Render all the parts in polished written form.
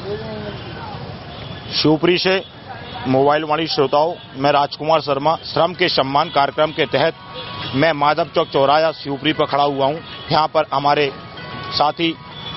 शिवपुरी से मोबाइल वाणी श्रोताओं, मैं राजकुमार शर्मा श्रम के सम्मान कार्यक्रम के तहत मैं माधव चौक चौराहा शिवपुरी पर खड़ा हुआ हूं। यहां पर हमारे साथी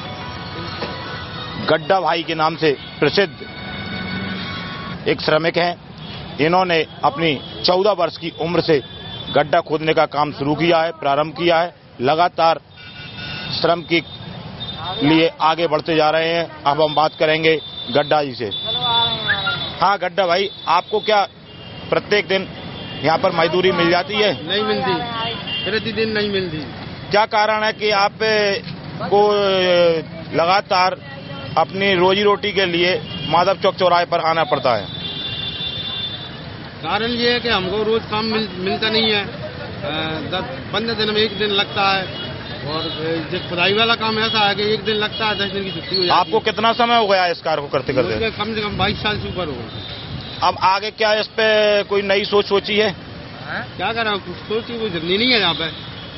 गड्ढा भाई के नाम से प्रसिद्ध एक श्रमिक हैं। इन्होंने अपनी 14 वर्ष की उम्र से गड्ढा खोदने का काम शुरू किया है, प्रारंभ किया है। लगातार श्रम के लिए आगे बढ़ते जा रहे हैं। अब हम बात करेंगे गड्ढा जी से। हाँ गड्ढा भाई, आपको क्या प्रत्येक दिन यहाँ पर मजदूरी मिल जाती है? नहीं मिलती, प्रतिदिन नहीं मिलती। क्या कारण है कि आप को लगातार अपनी रोजी रोटी के लिए माधव चौक चौराहे पर आना पड़ता है? कारण ये है कि हमको रोज काम मिलता नहीं है। 10-15 दिन में एक दिन लगता है, और जो खुदाई वाला काम ऐसा है कि एक दिन लगता है, 10 दिन की छुट्टी हो जाती है। आपको कितना समय हो गया इस कार्य को करते करते? कम से कम 22 साल से ऊपर हो गया। अब आगे क्या इस पे कोई नई सोच सोची है? क्या कर रहा हूँ, कुछ सोची कोई जर्नी नहीं है यहाँ पे।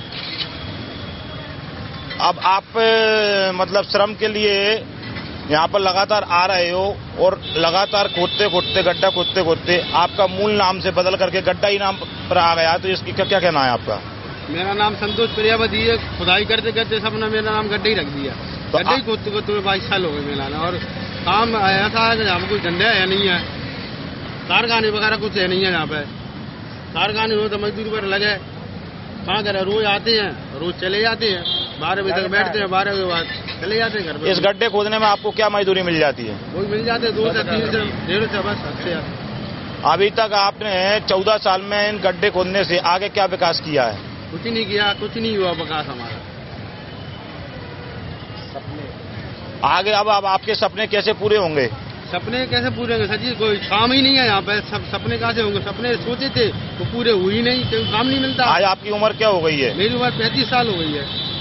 अब आप मतलब श्रम के लिए यहाँ पर लगातार आ रहे हो और लगातार खोदते खोदते गड्ढा खोदते खोदते आपका मूल नाम से बदल करके गड्ढा ही नाम पर आ गया, तो इसकी क्या कहना है आपका? मेरा नाम संतोष प्रजापति है। खुदाई करते करते सबने मेरा नाम गड्ढा ही रख दिया। तो गड्ढा ही खोदते खोदते 22 साल हो गए मेरा ना। और काम ऐसा है कि यहाँ कोई धंधा है नहीं है, कारखाने वगैरह कुछ है नहीं है यहाँ पे। कारखाने हो तो मजदूरी पर लगे, कहाँ करे, रोज आते हैं रोज चले जाते हैं, 12 बजे तक बैठते हैं, 12 बजे बाद चले जाते हैं घर पे। इस गड्ढे खोदने में आपको क्या मजदूरी मिल जाती है? वो मिल जाते हैं 2 से 3 से 1.5 से बस अच्छे। अभी तक आपने 14 साल में इन गड्ढे खोदने से आगे क्या विकास किया है? कुछ नहीं किया, कुछ नहीं हुआ विकास हमारा। आगे अब आपके सपने कैसे पूरे होंगे? सपने कैसे पूरे होंगे सर जी, कोई काम ही नहीं है यहाँ पे। सब सपने कैसे होंगे? सपने सोचे थे वो पूरे हुए ही नहीं, कोई काम नहीं मिलता। आज आपकी उम्र क्या हो गई है? मेरी उम्र 35 साल हो गई है।